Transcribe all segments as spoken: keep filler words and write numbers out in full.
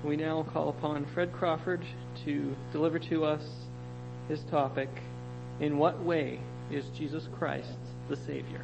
we now call upon Fred Crawford to deliver to us his topic, In What Way is Jesus Christ the Savior?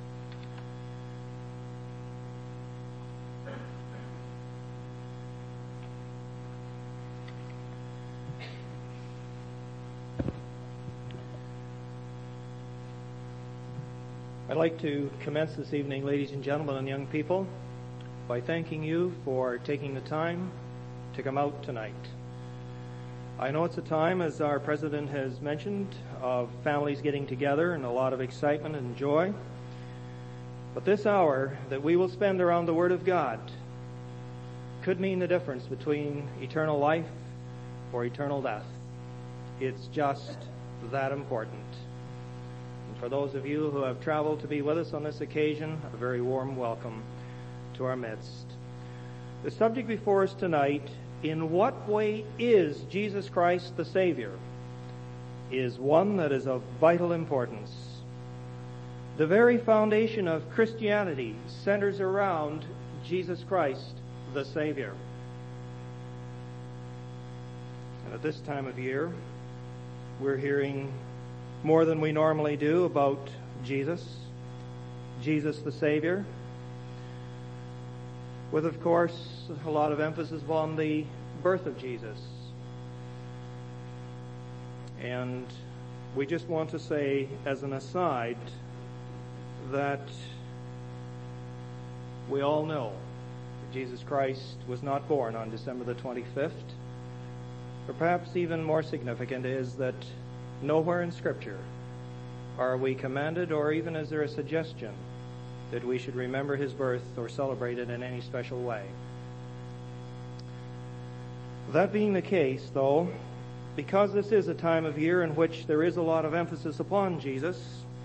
I'd like to commence this evening, ladies and gentlemen and young people, by thanking you for taking the time to come out tonight. I know it's a time, as our president has mentioned, of families getting together and a lot of excitement and joy. But this hour that we will spend around the Word of God could mean the difference between eternal life or eternal death. It's just that important. And for those of you who have traveled to be with us on this occasion, a very warm welcome to our midst. The subject before us tonight, in what way is Jesus Christ the Savior, is one that is of vital importance. The very foundation of Christianity centers around Jesus Christ the Savior. And at this time of year, we're hearing more than we normally do about Jesus, Jesus the Savior, with, of course, a lot of emphasis on the birth of Jesus. And we just want to say, as an aside, that we all know that Jesus Christ was not born on December the twenty-fifth. Or perhaps even more significant is that nowhere in Scripture are we commanded, or even is there a suggestion that we should remember his birth or celebrate it in any special way. That being the case, though, because this is a time of year in which there is a lot of emphasis upon Jesus,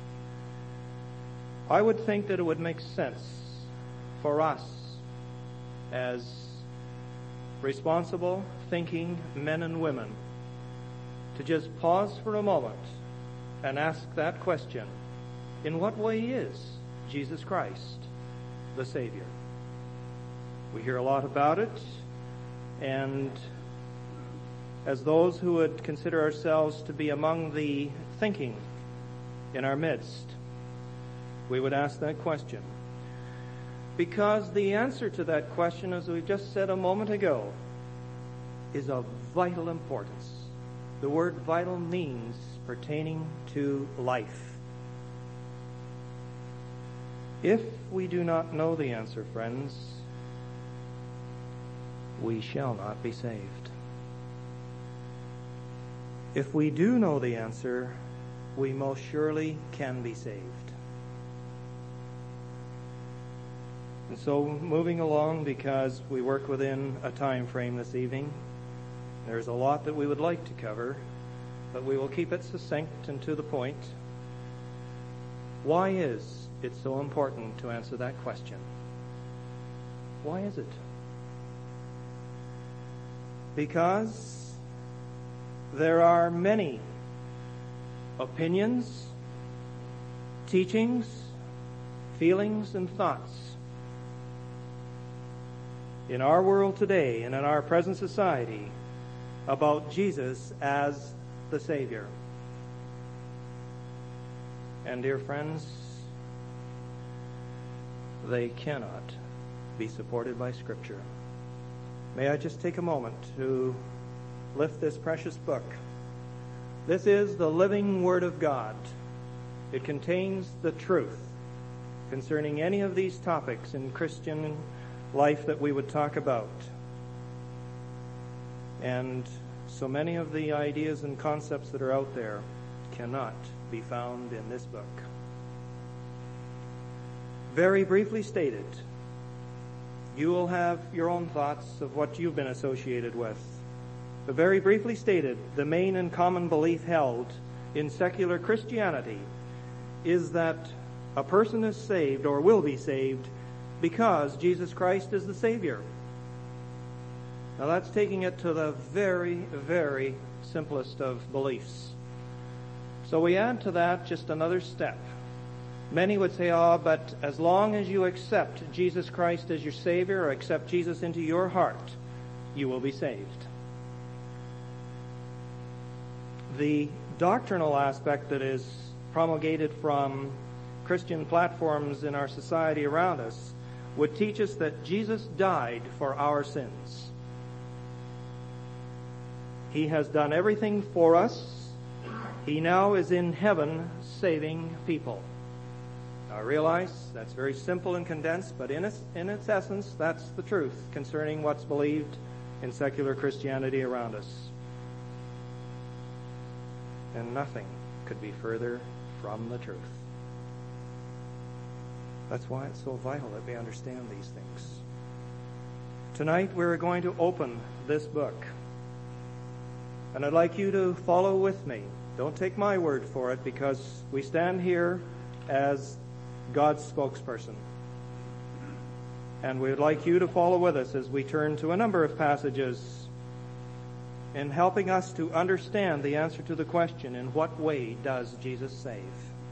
I would think that it would make sense for us as responsible, thinking men and women to just pause for a moment and ask that question, in what way is Jesus Christ the Savior? We hear a lot about it, and as those who would consider ourselves to be among the thinking in our midst, we would ask that question. Because the answer to that question, as we just said a moment ago, is of vital importance. The word vital means pertaining to life. If we do not know the answer, friends, we shall not be saved. If we do know the answer, we most surely can be saved. And so, moving along, because we work within a time frame this evening, there's a lot that we would like to cover, but we will keep it succinct and to the point. Why is it so important to answer that question? Why is it? Because there are many opinions, teachings, feelings, and thoughts in our world today and in our present society about Jesus as the Savior. And dear friends, they cannot be supported by Scripture. May I just take a moment to lift this precious book. This is the living Word of God. It contains the truth concerning any of these topics in Christian life that we would talk about. And so many of the ideas and concepts that are out there cannot be found in this book. Very briefly stated, you will have your own thoughts of what you've been associated with. But very briefly stated, the main and common belief held in secular Christianity is that a person is saved or will be saved because Jesus Christ is the Savior. Now that's taking it to the very, very simplest of beliefs. So we add to that just another step. Many would say, oh, but as long as you accept Jesus Christ as your Savior or accept Jesus into your heart, you will be saved. The doctrinal aspect that is promulgated from Christian platforms in our society around us would teach us that Jesus died for our sins. He has done everything for us. He now is in heaven saving people. Now I realize that's very simple and condensed, but in its, in its essence, that's the truth concerning what's believed in secular Christianity around us. And nothing could be further from the truth. That's why it's so vital that we understand these things. Tonight we're going to open this book. And I'd like you to follow with me. Don't take my word for it, because we stand here as God's spokesperson. And we'd like you to follow with us as we turn to a number of passages in helping us to understand the answer to the question, in what way does Jesus save?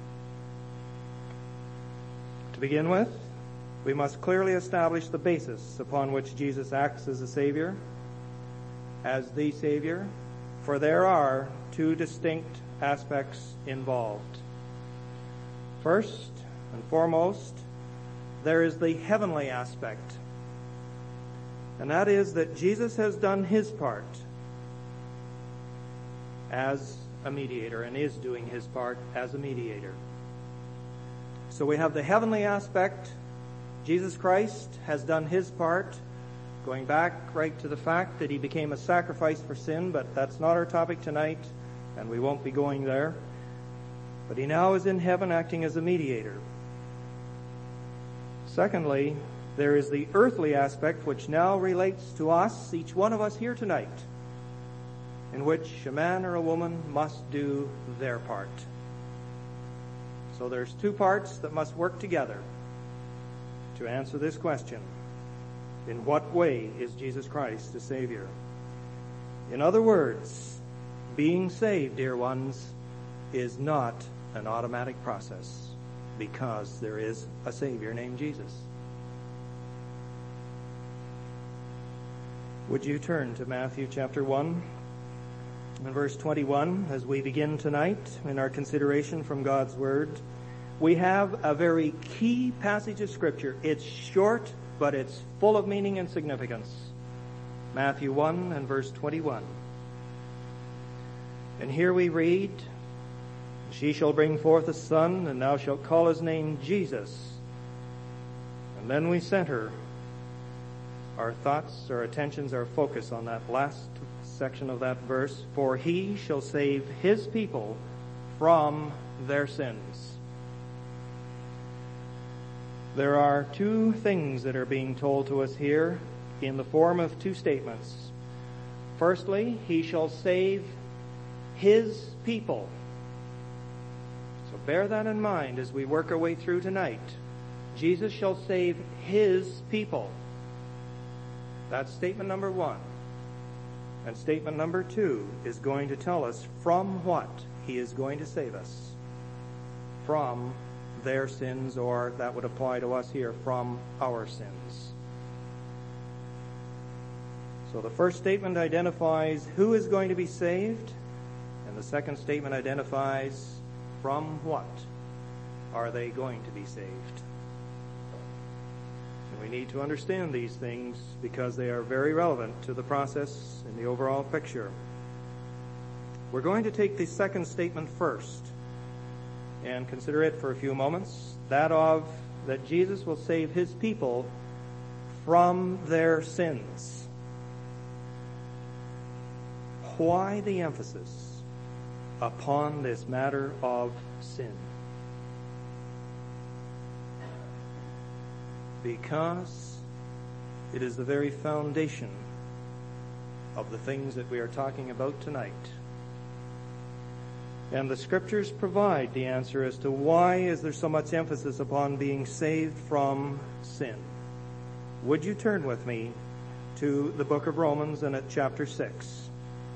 To begin with, we must clearly establish the basis upon which Jesus acts as a Savior, as the Savior, for there are two distinct aspects involved. First and foremost, there is the heavenly aspect, and that is that Jesus has done his part as a mediator and is doing his part as a mediator. So we have the heavenly aspect. Jesus Christ has done his part, going back right to the fact that he became a sacrifice for sin, but that's not our topic tonight, and we won't be going there. But he now is in heaven acting as a mediator. Secondly, there is the earthly aspect which now relates to us, each one of us here tonight, in which a man or a woman must do their part. So there's two parts that must work together to answer this question. In what way is Jesus Christ a Savior? In other words, being saved, dear ones, is not an automatic process, because there is a Savior named Jesus. Would you turn to Matthew chapter one and verse twenty-one as we begin tonight in our consideration from God's Word? We have a very key passage of Scripture. It's short, but it's full of meaning and significance. Matthew one and verse twenty-one. And here we read, "She shall bring forth a son, and thou shalt call his name Jesus." And then we center our thoughts, our attentions, our focus on that last section of that verse. "For he shall save his people from their sins." There are two things that are being told to us here in the form of two statements. Firstly, he shall save his people. So bear that in mind as we work our way through tonight. Jesus shall save his people. That's statement number one. And statement number two is going to tell us from what he is going to save us. From their sins, or that would apply to us here, from our sins. So the first statement identifies who is going to be saved, and the second statement identifies from what are they going to be saved. And we need to understand these things because they are very relevant to the process in the overall picture. We're going to take the second statement first and consider it for a few moments, that of that Jesus will save his people from their sins. Why the emphasis upon this matter of sin? Because it is the very foundation of the things that we are talking about tonight. And the Scriptures provide the answer as to why is there so much emphasis upon being saved from sin. Would you turn with me to the book of Romans and at chapter six.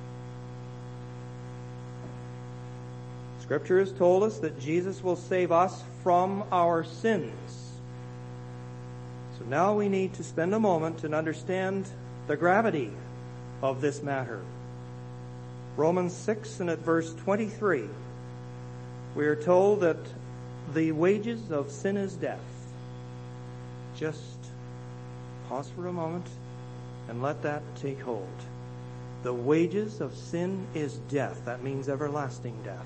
Scripture has told us that Jesus will save us from our sins. So now we need to spend a moment and understand the gravity of this matter. Romans six and at verse twenty-three, we are told that the wages of sin is death. Just pause for a moment and let that take hold. The wages of sin is death. That means everlasting death.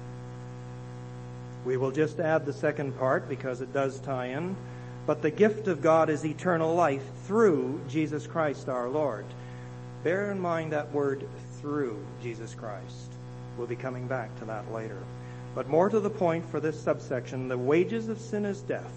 We will just add the second part because it does tie in. But the gift of God is eternal life through Jesus Christ our Lord. Bear in mind that word through Jesus Christ. We'll be coming back to that later. But more to the point for this subsection, the wages of sin is death.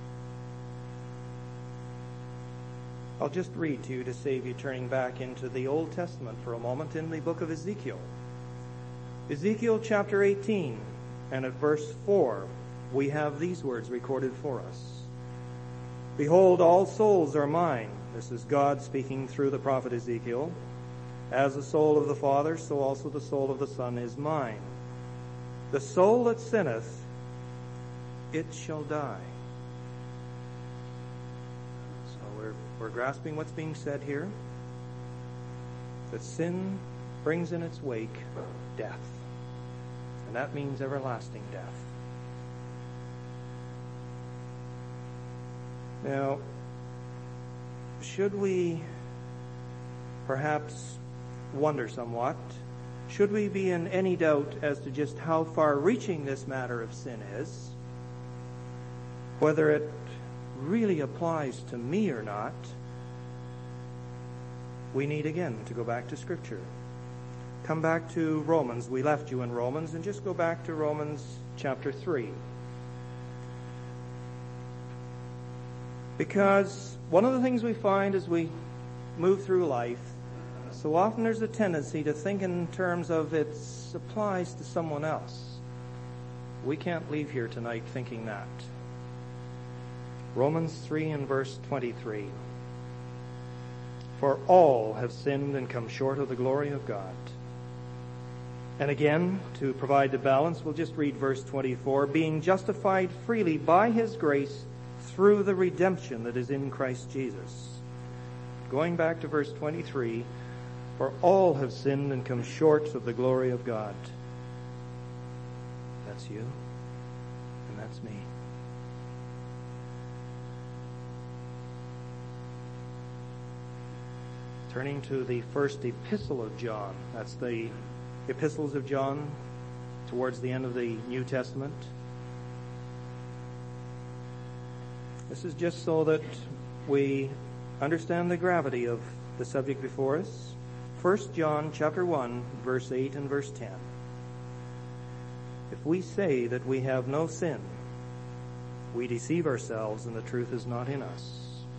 I'll just read to you to save you turning back into the Old Testament for a moment in the book of Ezekiel. Ezekiel chapter eighteen and at verse four, we have these words recorded for us. Behold, all souls are mine. This is God speaking through the prophet Ezekiel. As the soul of the Father, so also the soul of the Son is mine. The soul that sinneth, it shall die. So we're, we're grasping what's being said here. That sin brings in its wake death. And that means everlasting death. Now, should we perhaps wonder somewhat, should we be in any doubt as to just how far-reaching this matter of sin is, whether it really applies to me or not, we need again to go back to Scripture. Come back to Romans. We left you in Romans, and just go back to Romans chapter three. Because one of the things we find as we move through life, so often there's a tendency to think in terms of it applies to someone else. We can't leave here tonight thinking that. Romans three and verse twenty-three. For all have sinned and come short of the glory of God. And again, to provide the balance, we'll just read verse twenty-four. Being justified freely by His grace through the redemption that is in Christ Jesus. Going back to verse twenty-three. For all have sinned and come short of the glory of God. That's you, and that's me. Turning to the first epistle of John. That's the epistles of John towards the end of the New Testament. This is just so that we understand the gravity of the subject before us. First John chapter one, verse eight and verse ten. If we say that we have no sin, we deceive ourselves and the truth is not in us.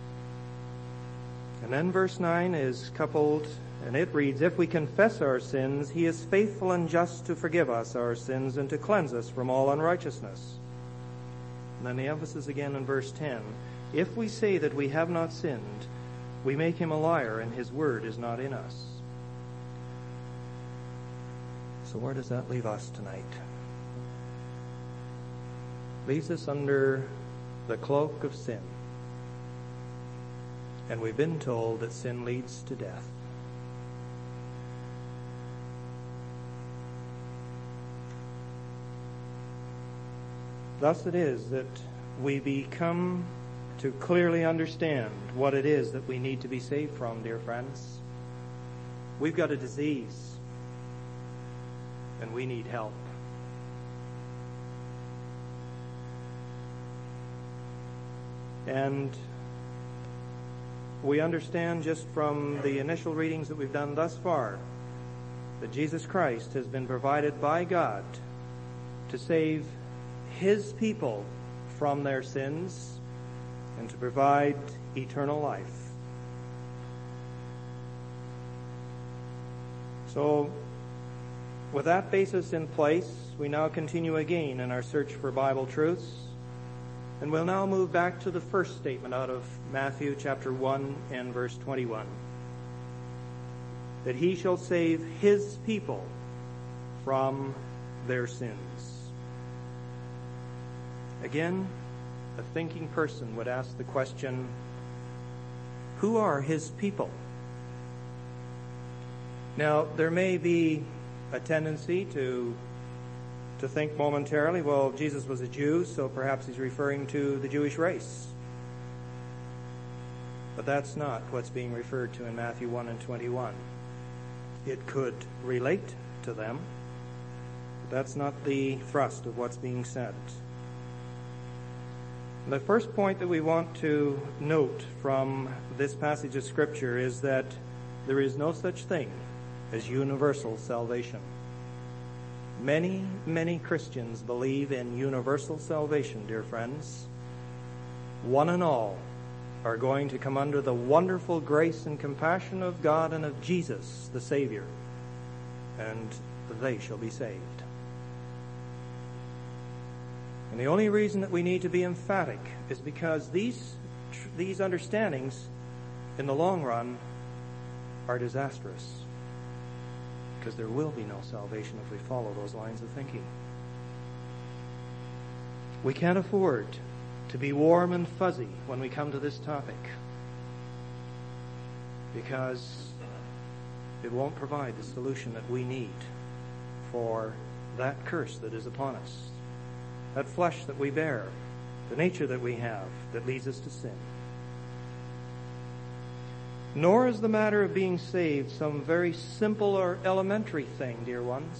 And then verse nine is coupled, and it reads, If we confess our sins, He is faithful and just to forgive us our sins and to cleanse us from all unrighteousness. And then the emphasis again in verse ten. If we say that we have not sinned, we make Him a liar and His word is not in us. So where does that leave us tonight? Leaves us under the cloak of sin. And we've been told that sin leads to death. Thus it is that we become to clearly understand what it is that we need to be saved from, dear friends. We've got a disease, and we need help. And we understand just from the initial readings that we've done thus far that Jesus Christ has been provided by God to save His people from their sins and to provide eternal life. So, with that basis in place, we now continue again in our search for Bible truths. And we'll now move back to the first statement out of Matthew chapter one and verse twenty-one. That He shall save His people from their sins. Again, a thinking person would ask the question, who are His people? Now, there may be a tendency to to think momentarily, well, Jesus was a Jew, so perhaps he's referring to the Jewish race. But that's not what's being referred to in Matthew one and twenty-one. It could relate to them, but that's not the thrust of what's being said. The first point that we want to note from this passage of Scripture is that there is no such thing as universal salvation. Many, many Christians believe in universal salvation, dear friends. One and all are going to come under the wonderful grace and compassion of God and of Jesus, the Savior, and they shall be saved. And the only reason that we need to be emphatic is because these these understandings, in the long run, are disastrous. Because there will be no salvation if we follow those lines of thinking. We can't afford to be warm and fuzzy when we come to this topic, because it won't provide the solution that we need for that curse that is upon us, that flesh that we bear, the nature that we have that leads us to sin. Nor is the matter of being saved some very simple or elementary thing, dear ones.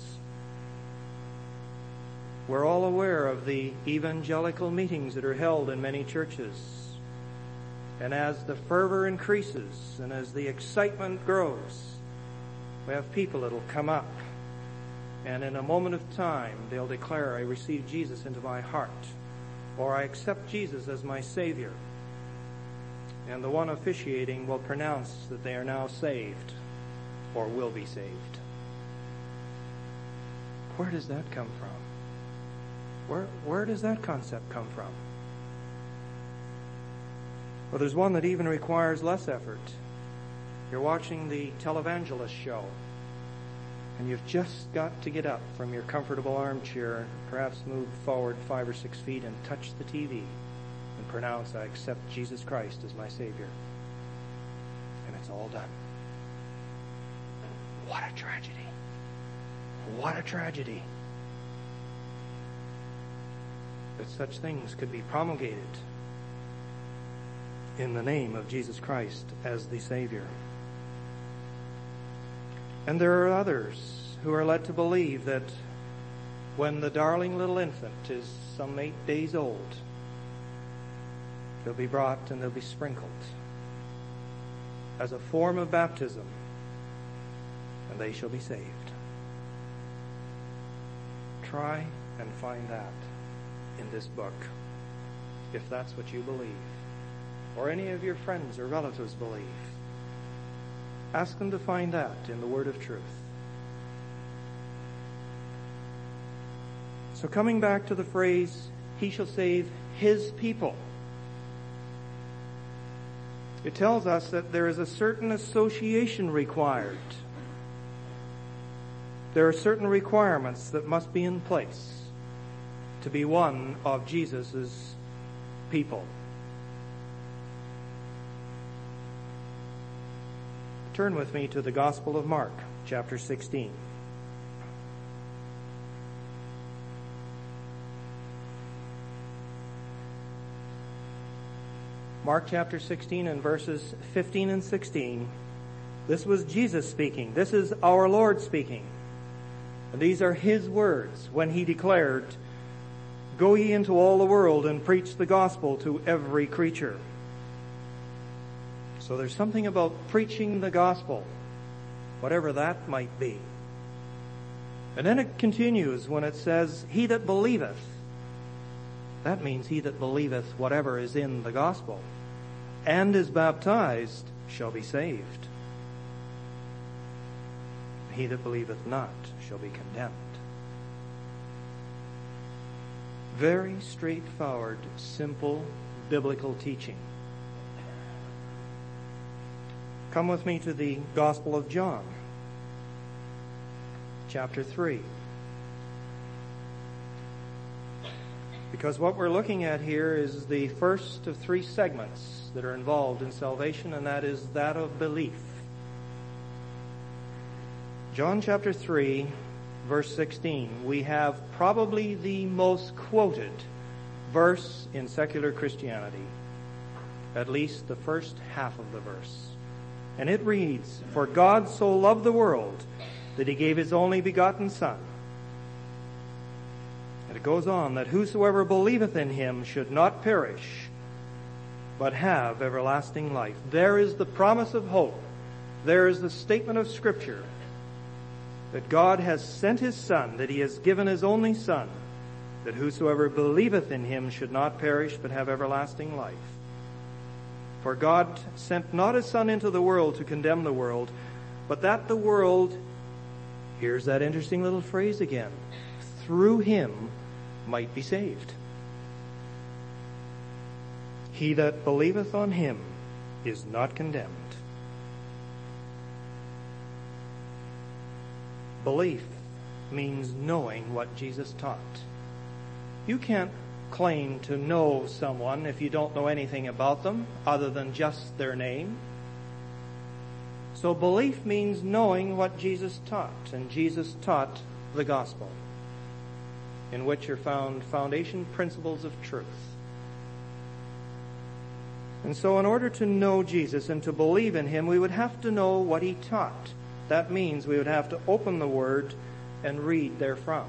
We're all aware of the evangelical meetings that are held in many churches. And as the fervor increases and as the excitement grows, we have people that will come up, and in a moment of time they'll declare, I receive Jesus into my heart, or I accept Jesus as my Savior. And the one officiating will pronounce that they are now saved or will be saved. Where does that come from? Where, where does that concept come from? Well, there's one that even requires less effort. You're watching the televangelist show, and you've just got to get up from your comfortable armchair, perhaps move forward five or six feet and touch the T V and pronounce, I accept Jesus Christ as my Savior. And it's all done. What a tragedy. What a tragedy that such things could be promulgated in the name of Jesus Christ as the Savior. And there are others who are led to believe that when the darling little infant is some eight days old, they'll be brought and they'll be sprinkled as a form of baptism, and they shall be saved. Try and find that in this book, if that's what you believe, or any of your friends or relatives believe. Ask them to find that in the Word of Truth. So coming back to the phrase, He shall save His people, it tells us that there is a certain association required. There are certain requirements that must be in place to be one of Jesus' people. Turn with me to the Gospel of Mark, chapter sixteen. Mark chapter sixteen and verses fifteen and sixteen. This was Jesus speaking. This is our Lord speaking. And these are His words when He declared, Go ye into all the world and preach the gospel to every creature. So there's something about preaching the gospel, whatever that might be. And then it continues when it says, He that believeth. That means he that believeth whatever is in the gospel and is baptized shall be saved. He that believeth not shall be condemned. Very straightforward, simple, biblical teaching. Come with me to the Gospel of John, chapter three. Because what we're looking at here is the first of three segments that are involved in salvation, and that is that of belief. John chapter three, verse sixteen, we have probably the most quoted verse in secular Christianity, at least the first half of the verse. And it reads, "For God so loved the world that he gave his only begotten Son." And it goes on, "that whosoever believeth in him should not perish, but have everlasting life." There is the promise of hope. There is the statement of Scripture that God has sent his Son, that he has given his only Son, that whosoever believeth in him should not perish, but have everlasting life. For God sent not his Son into the world to condemn the world, but that the world, here's that interesting little phrase again, through him might be saved. He that believeth on him is not condemned. Belief means knowing what Jesus taught. You can't claim to know someone if you don't know anything about them other than just their name. So belief means knowing what Jesus taught, and Jesus taught the gospel, in which are found foundation principles of truth. And so in order to know Jesus and to believe in him, we would have to know what he taught. That means we would have to open the Word and read therefrom.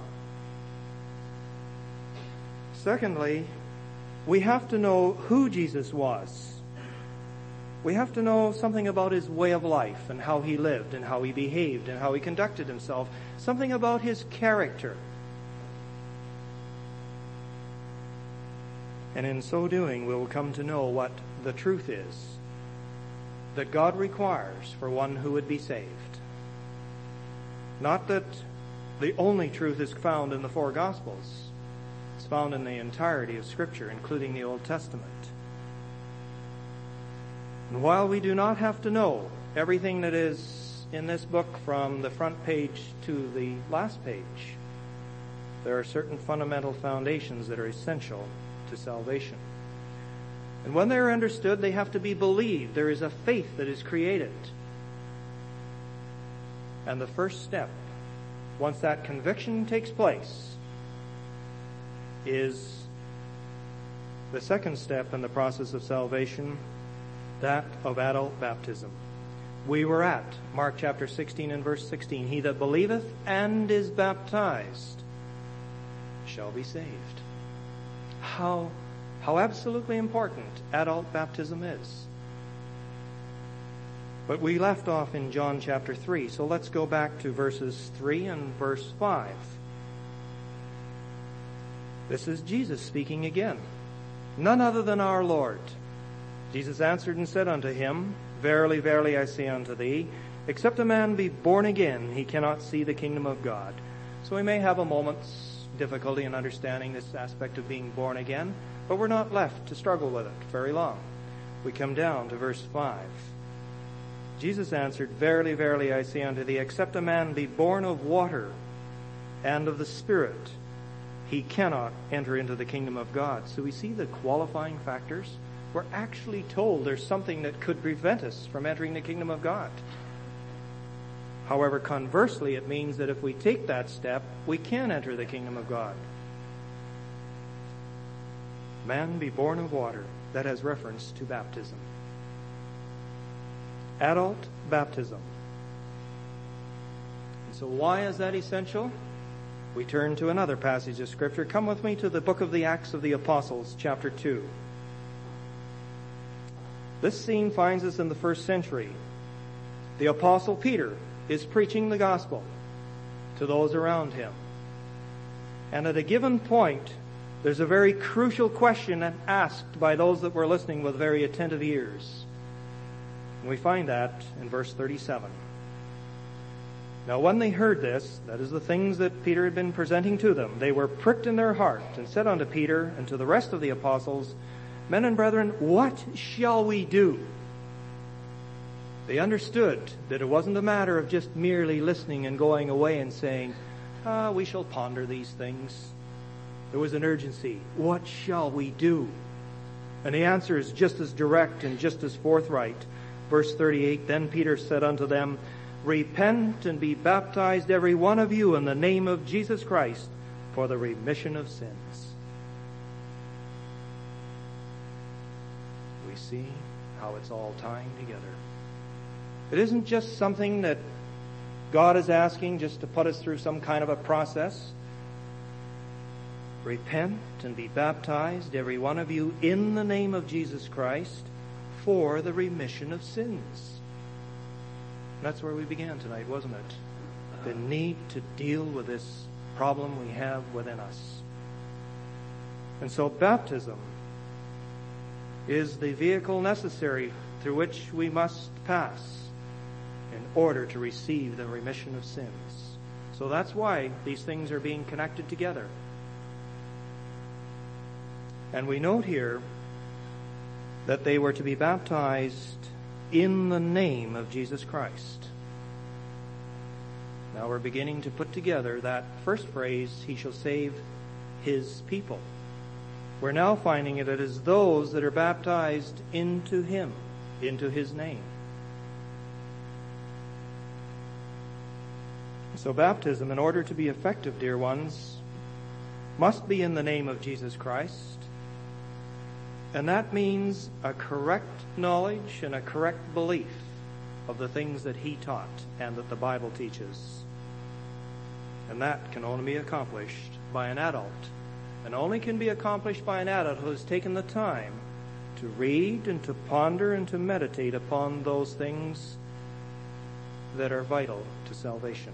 Secondly, we have to know who Jesus was. We have to know something about his way of life and how he lived and how he behaved and how he conducted himself. Something about his character. And in so doing, we will come to know what the truth is that God requires for one who would be saved. Not that the only truth is found in the four Gospels. It's found in the entirety of Scripture, including the Old Testament. And while we do not have to know everything that is in this book from the front page to the last page, there are certain fundamental foundations that are essential to salvation. And when they are understood, they have to be believed. There is a faith that is created. And the first step, once that conviction takes place, is the second step in the process of salvation, that of adult baptism. We were at Mark chapter sixteen and verse sixteen. "He that believeth and is baptized shall be saved." How, how absolutely important adult baptism is. But we left off in John chapter three, so let's go back to verses three and verse five. This is Jesus speaking again. "None other than our Lord. Jesus answered and said unto him, Verily, verily, I say unto thee, except a man be born again, he cannot see the kingdom of God." So we may have a moment's difficulty in understanding this aspect of being born again, but we're not left to struggle with it very long. We come down to verse five. Jesus answered, Verily, verily, I say unto thee, except a man be born of water and of the Spirit, he cannot enter into the kingdom of God. So we see the qualifying factors. We're actually told there's something that could prevent us from entering the kingdom of God. However, conversely, it means that if we take that step, we can enter the kingdom of God. Man be born of water. That has reference to baptism. Adult baptism. And so why is that essential? We turn to another passage of Scripture. Come with me to the book of the Acts of the Apostles, chapter two. This scene finds us in the first century. The Apostle Peter is preaching the gospel to those around him. And at a given point, there's a very crucial question asked by those that were listening with very attentive ears. And we find that in verse thirty-seven. Now when they heard this, that is the things that Peter had been presenting to them, they were pricked in their heart and said unto Peter and to the rest of the apostles, Men and brethren, what shall we do? They understood that it wasn't a matter of just merely listening and going away and saying, ah, we shall ponder these things. There was an urgency. What shall we do? And the answer is just as direct and just as forthright. Verse thirty-eight, Then Peter said unto them, repent and be baptized, every one of you, in the name of Jesus Christ for the remission of sins. We see how it's all tying together. It isn't just something that God is asking just to put us through some kind of a process. Repent and be baptized, every one of you, in the name of Jesus Christ for the remission of sins. That's where we began tonight, wasn't it? The need to deal with this problem we have within us. And so baptism is the vehicle necessary through which we must pass in order to receive the remission of sins. So that's why these things are being connected together. And we note here that they were to be baptized in the name of Jesus Christ. Now we're beginning to put together that first phrase, he shall save his people. We're now finding it is those that are baptized into him, into his name. So baptism, in order to be effective, dear ones, must be in the name of Jesus Christ. And that means a correct knowledge and a correct belief of the things that he taught and that the Bible teaches. And that can only be accomplished by an adult. And only can be accomplished by an adult who has taken the time to read and to ponder and to meditate upon those things that are vital to salvation.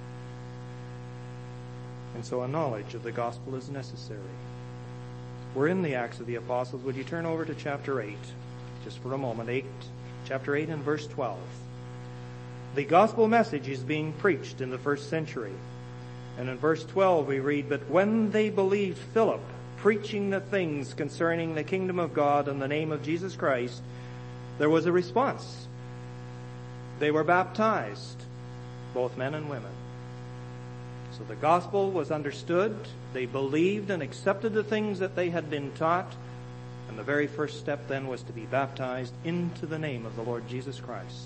And so a knowledge of the gospel is necessary. We're in the Acts of the Apostles. Would you turn over to chapter eight, just for a moment, eight, chapter eight and verse twelve. The gospel message is being preached in the first century. And in verse twelve we read, but when they believed Philip, preaching the things concerning the kingdom of God in the name of Jesus Christ, there was a response. They were baptized, both men and women. So the gospel was understood. They believed and accepted the things that they had been taught. And the very first step then was to be baptized into the name of the Lord Jesus Christ.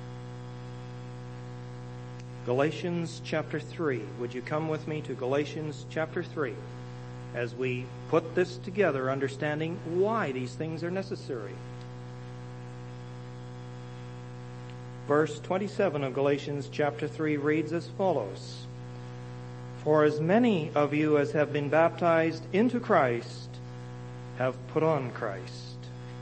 Galatians chapter three. Would you come with me to Galatians chapter three as we put this together, understanding why these things are necessary. Verse twenty-seven of Galatians chapter three reads as follows. For as many of you as have been baptized into Christ have put on Christ.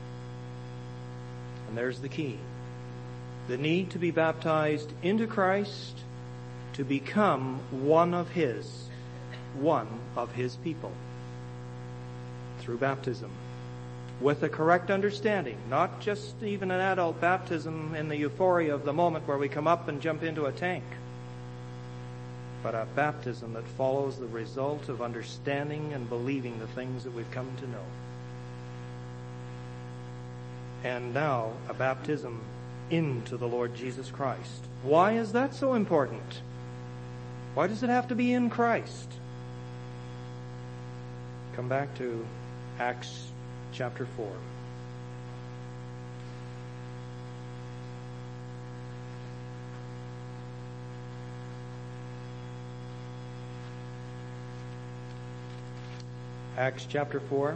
And there's the key. The need to be baptized into Christ to become one of his, one of his people. Through baptism. With a correct understanding. Not just even an adult baptism in the euphoria of the moment where we come up and jump into a tank. But a baptism that follows the result of understanding and believing the things that we've come to know. And now, a baptism into the Lord Jesus Christ. Why is that so important? Why does it have to be in Christ? Come back to Acts chapter four. Acts chapter four,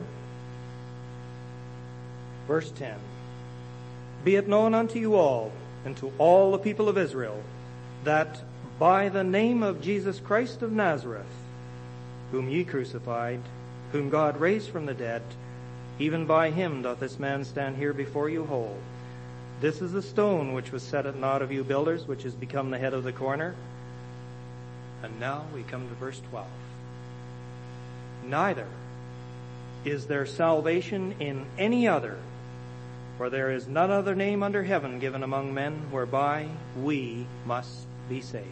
verse ten. Be it known unto you all, and to all the people of Israel, that by the name of Jesus Christ of Nazareth, whom ye crucified, whom God raised from the dead, even by him doth this man stand here before you whole. This is the stone which was set at naught of you builders, which has become the head of the corner. And now we come to verse twelve. Neither is there salvation in any other, for there is none other name under heaven given among men whereby we must be saved.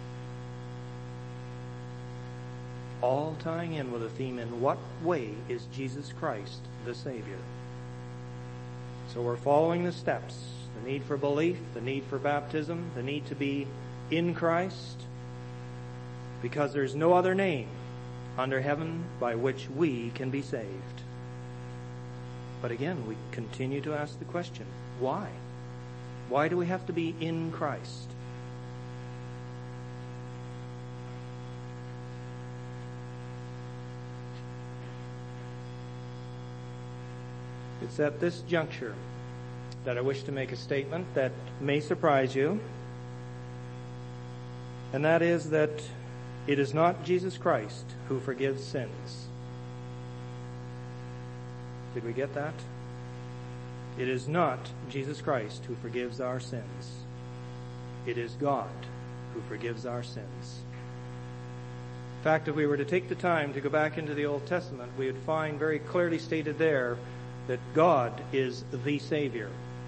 All tying in with the theme, in what way is Jesus Christ the Savior? So we're following the steps. The need for belief, the need for baptism, the need to be in Christ, because there's no other name under heaven by which we can be saved. But again, we continue to ask the question, why? Why do we have to be in Christ? It's at this juncture that I wish to make a statement that may surprise you, and that is that it is not Jesus Christ who forgives sins. Did we get that? It is not Jesus Christ who forgives our sins. It is God who forgives our sins. In fact, if we were to take the time to go back into the Old Testament, we would find very clearly stated there that God is the Savior.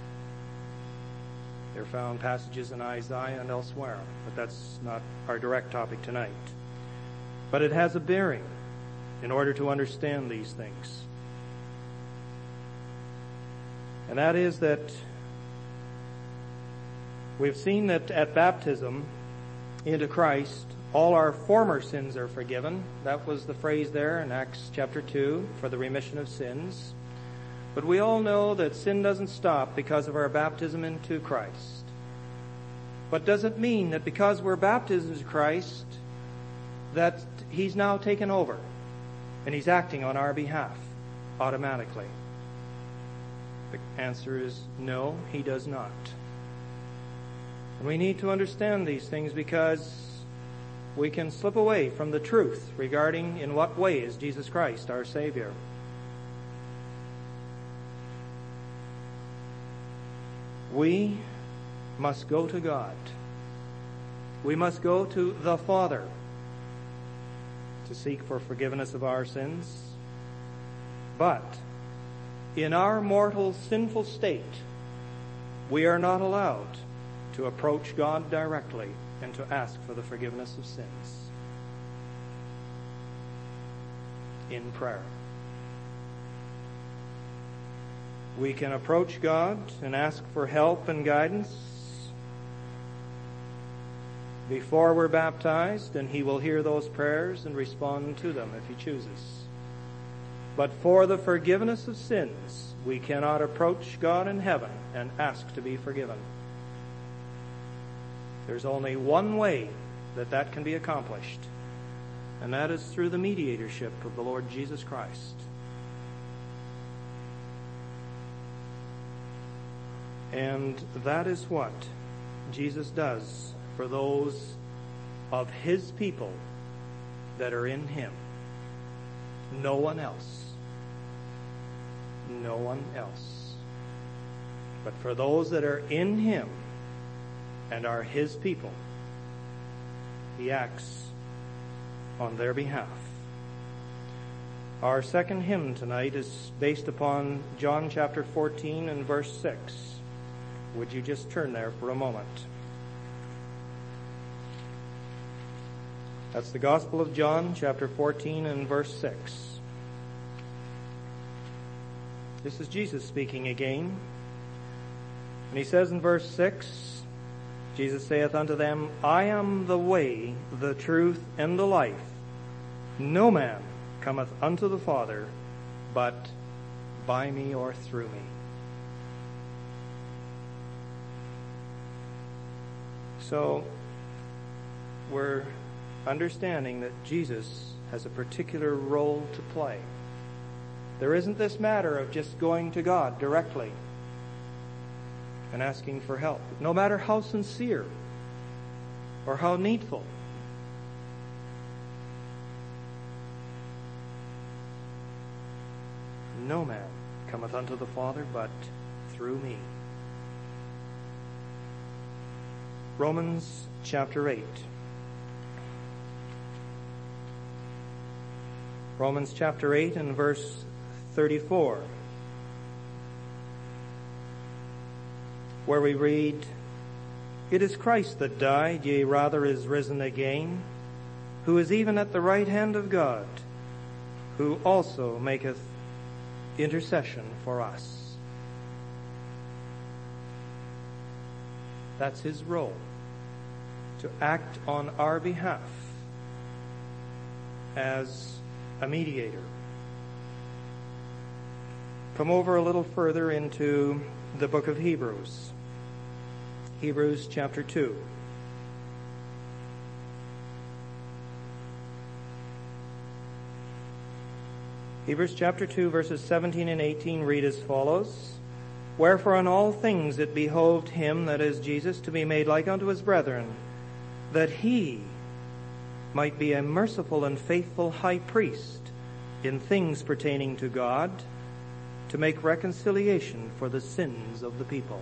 There are found passages in Isaiah and elsewhere, but that's not our direct topic tonight. But it has a bearing in order to understand these things. And that is that we've seen that at baptism into Christ, all our former sins are forgiven. That was the phrase there in Acts chapter two, for the remission of sins. But we all know that sin doesn't stop because of our baptism into Christ. But does it mean that because we're baptized into Christ, that He's now taken over and He's acting on our behalf automatically? The answer is no, He does not. And we need to understand these things because we can slip away from the truth regarding in what way is Jesus Christ our Savior. We must go to God. We must go to the Father to seek for forgiveness of our sins. But in our mortal sinful state, we are not allowed to approach God directly and to ask for the forgiveness of sins in prayer. We can approach God and ask for help and guidance before we're baptized, and He will hear those prayers and respond to them if He chooses. But for the forgiveness of sins, we cannot approach God in heaven and ask to be forgiven. There's only one way that that can be accomplished, and that is through the mediatorship of the Lord Jesus Christ. And that is what Jesus does for those of His people that are in Him. No one else. No one else. But for those that are in Him and are His people, He acts on their behalf. Our second hymn tonight is based upon John chapter fourteen and verse six. Would you just turn there for a moment? That's the Gospel of John, chapter fourteen and verse six. This is Jesus speaking again. And He says in verse six, Jesus saith unto them, I am the way, the truth, and the life. No man cometh unto the Father but by me or through me. So, we're understanding that Jesus has a particular role to play. There isn't this matter of just going to God directly and asking for help, no matter how sincere or how needful. No man cometh unto the Father but through me. Romans chapter eight. Romans chapter eight and verse thirty-four, where we read, It is Christ that died, yea, rather is risen again, who is even at the right hand of God, who also maketh intercession for us. That's His role, to act on our behalf as a mediator. Come over a little further into the book of Hebrews. Hebrews chapter two. Hebrews chapter two, verses seventeen and eighteen read as follows. Wherefore in all things it behoved him, that is Jesus, to be made like unto his brethren, that he might be a merciful and faithful high priest in things pertaining to God, to make reconciliation for the sins of the people.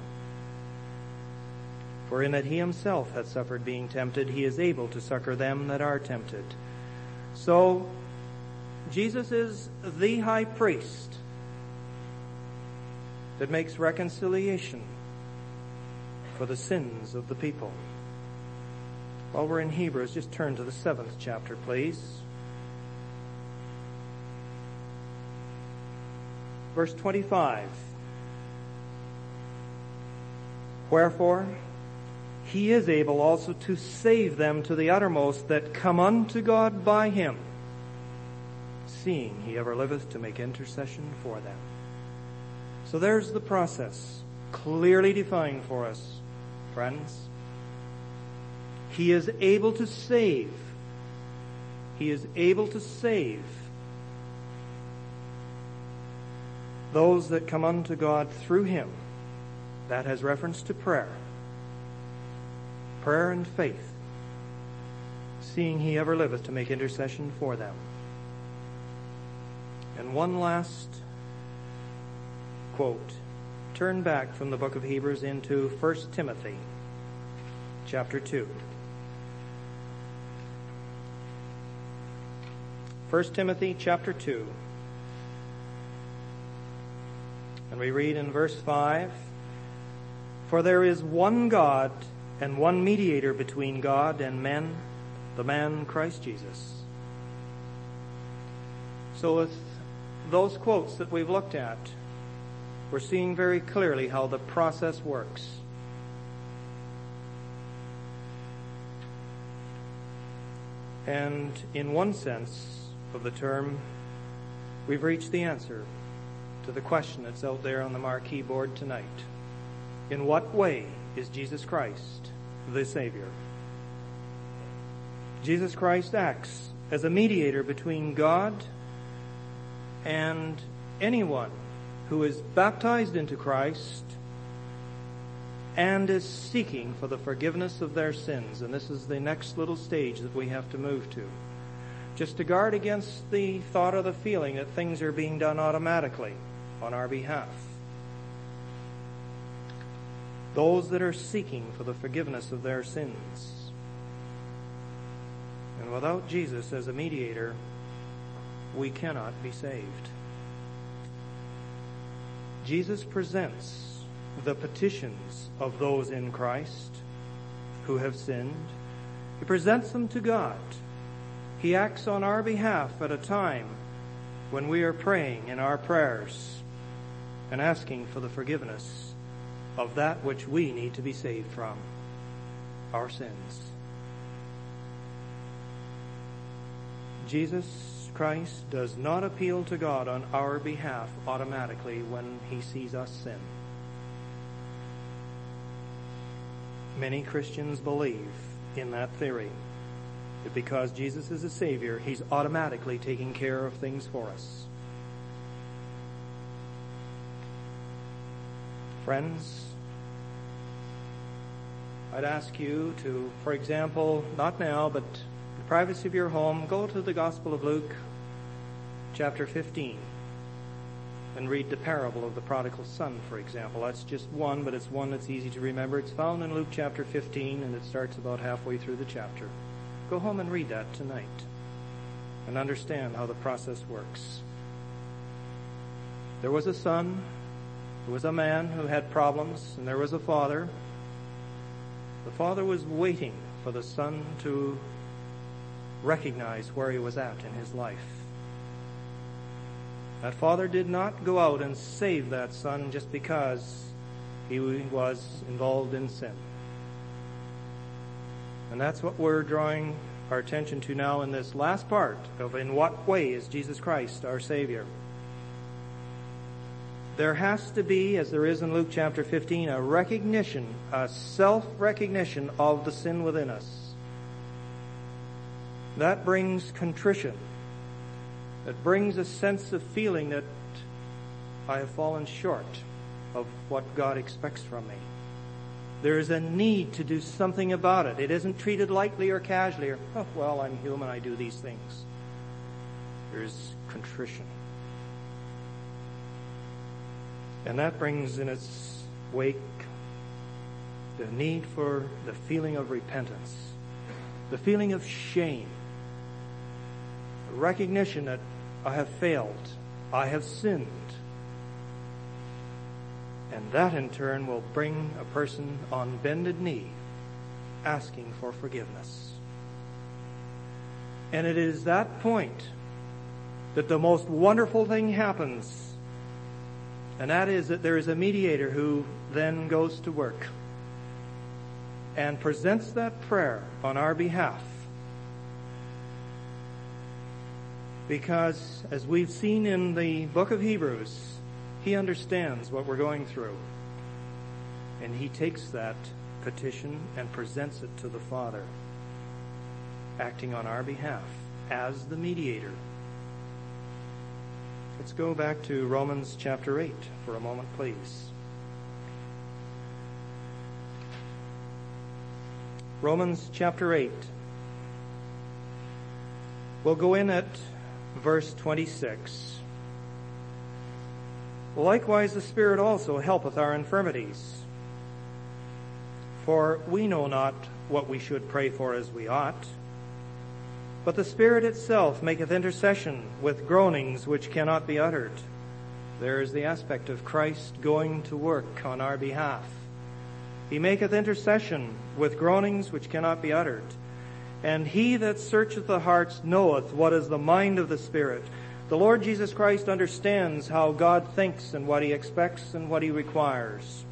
For in that he himself hath suffered being tempted, he is able to succor them that are tempted. So, Jesus is the high priest that makes reconciliation for the sins of the people. While we're in Hebrews, just turn to the seventh chapter, please. Verse twenty-five. Wherefore, he is able also to save them to the uttermost that come unto God by him, seeing he ever liveth to make intercession for them. So there's the process, clearly defined for us, friends. He is able to save. He is able to save those that come unto God through him. That has reference to prayer. Prayer and faith, seeing he ever liveth to make intercession for them. And one last quote. Turn back from the book of Hebrews into First Timothy chapter two. First Timothy chapter two. And we read in verse five, For there is one God and one mediator between God and men, the man Christ Jesus. So with those quotes that we've looked at, we're seeing very clearly how the process works. And in one sense of the term, we've reached the answer to the question that's out there on the marquee board tonight. In what way is Jesus Christ the Savior? Jesus Christ acts as a mediator between God and anyone who is baptized into Christ and is seeking for the forgiveness of their sins. And this is the next little stage that we have to move to. Just to guard against the thought or the feeling that things are being done automatically on our behalf. Those that are seeking for the forgiveness of their sins. And without Jesus as a mediator, we cannot be saved. Jesus presents the petitions of those in Christ who have sinned. He presents them to God. He acts on our behalf at a time when we are praying in our prayers and asking for the forgiveness of that which we need to be saved from, our sins. Jesus Christ does not appeal to God on our behalf automatically when he sees us sin. Many Christians believe in that theory, that because Jesus is a Savior, he's automatically taking care of things for us. Friends, I'd ask you to, for example, not now, but in the privacy of your home, go to the Gospel of Luke, chapter fifteen, and read the parable of the prodigal son, for example. That's just one, but it's one that's easy to remember. It's found in Luke chapter fifteen, and it starts about halfway through the chapter. Go home and read that tonight and understand how the process works. There was a son, there was a man who had problems, and there was a father. The father was waiting for the son to recognize where he was at in his life. That father did not go out and save that son just because he was involved in sin. And that's what we're drawing our attention to now in this last part of in what way is Jesus Christ our Savior. There has to be, as there is in Luke chapter fifteen, a recognition, a self-recognition of the sin within us. That brings contrition. that brings a sense of feeling that I have fallen short of what God expects from me. There is a need to do something about it. It isn't treated lightly or casually or, oh, well, I'm human, I do these things. There's contrition. And that brings in its wake the need for the feeling of repentance, the feeling of shame, the recognition that I have failed, I have sinned. And that in turn will bring a person on bended knee asking for forgiveness. And it is that point that the most wonderful thing happens. And that is that there is a mediator who then goes to work and presents that prayer on our behalf. Because as we've seen in the book of Hebrews, he understands what we're going through. And he takes that petition and presents it to the Father, acting on our behalf as the mediator. Let's go back to Romans chapter eight for a moment, please. Romans chapter eight. We'll go in at verse twenty-six. Likewise the Spirit also helpeth our infirmities. For we know not what we should pray for as we ought, but the Spirit itself maketh intercession with groanings which cannot be uttered. There is the aspect of Christ going to work on our behalf. He maketh intercession with groanings which cannot be uttered. And he that searcheth the hearts knoweth what is the mind of the Spirit. The Lord Jesus Christ understands how God thinks and what he expects and what he requires.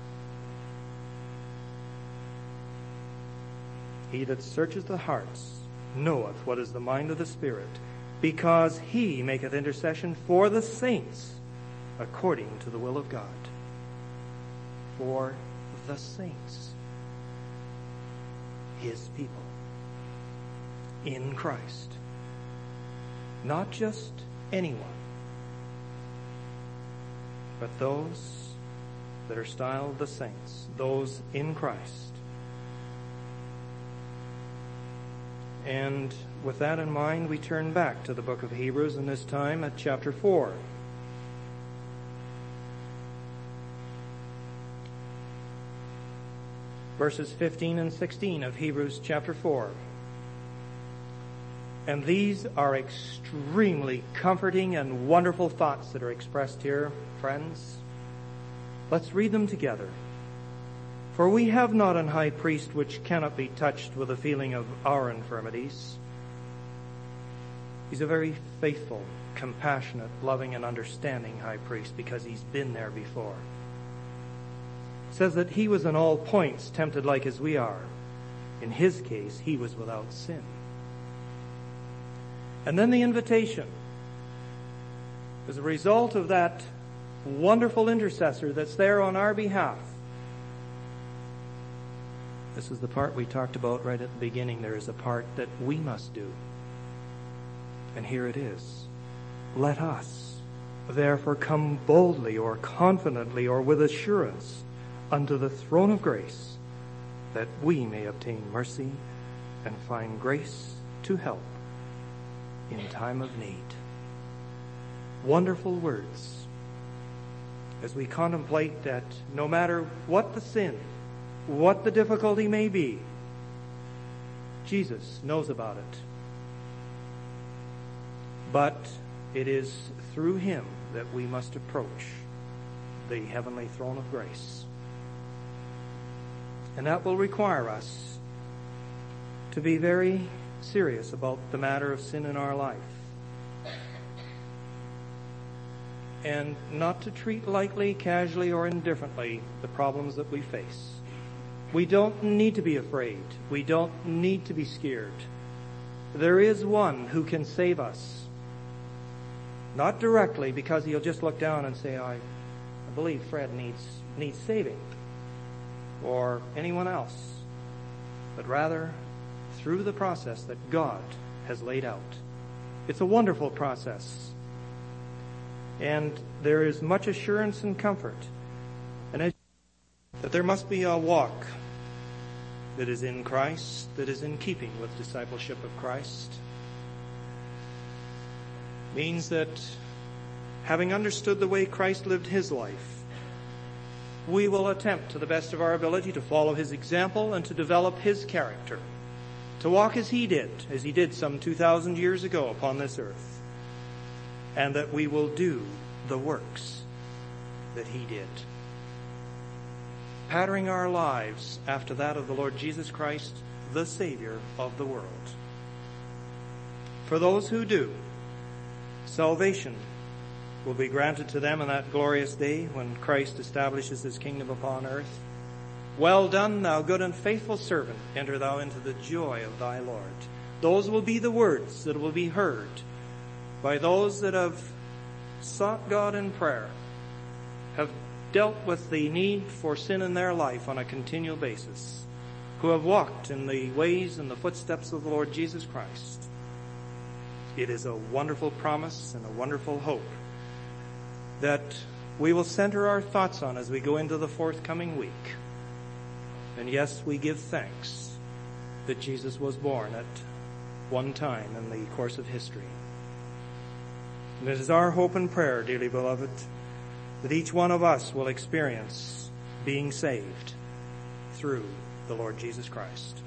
He that searcheth the hearts knoweth what is the mind of the Spirit, because he maketh intercession for the saints according to the will of God. For the saints, his people, in Christ. Not just anyone, but those that are styled the saints, those in Christ. And with that in mind, we turn back to the book of Hebrews, and this time at chapter four. Verses fifteen and sixteen of Hebrews chapter four. And these are extremely comforting and wonderful thoughts that are expressed here, friends. Let's read them together. For we have not an high priest which cannot be touched with the feeling of our infirmities. He's a very faithful, compassionate, loving, and understanding high priest because he's been there before. It says that he was in all points tempted like as we are. In his case, he was without sin. And then the invitation. As a result of that wonderful intercessor that's there on our behalf. This is the part we talked about right at the beginning. There is a part that we must do. And here it is. Let us therefore come boldly or confidently or with assurance unto the throne of grace, that we may obtain mercy and find grace to help in time of need. Wonderful words as we contemplate that no matter what the sin, what the difficulty may be, Jesus knows about it. But it is through him that we must approach the heavenly throne of grace. And that will require us to be very serious about the matter of sin in our life. And not to treat lightly, casually, or indifferently the problems that we face. We don't need to be afraid. We don't need to be scared. There is one who can save us. Not directly, because he'll just look down and say, I, I believe Fred needs, needs saving. Or anyone else. But rather, through the process that God has laid out. It's a wonderful process. And there is much assurance and comfort. And as that there must be a walk that is in Christ, that is in keeping with discipleship of Christ. Means that having understood the way Christ lived his life, we will attempt to the best of our ability to follow his example and to develop his character, to walk as he did, as he did some two thousand years ago upon this earth, and that we will do the works that he did, patterning our lives after that of the Lord Jesus Christ, the Savior of the world. For those who do, salvation will be granted to them on that glorious day when Christ establishes his kingdom upon earth. Well done, thou good and faithful servant. Enter thou into the joy of thy Lord. Those will be the words that will be heard by those that have sought God in prayer, have dealt with the need for sin in their life on a continual basis, who have walked in the ways and the footsteps of the Lord Jesus Christ. It is a wonderful promise and a wonderful hope that we will center our thoughts on as we go into the forthcoming week. And yes, we give thanks that Jesus was born at one time in the course of history. And it is our hope and prayer, dearly beloved, that each one of us will experience being saved through the Lord Jesus Christ.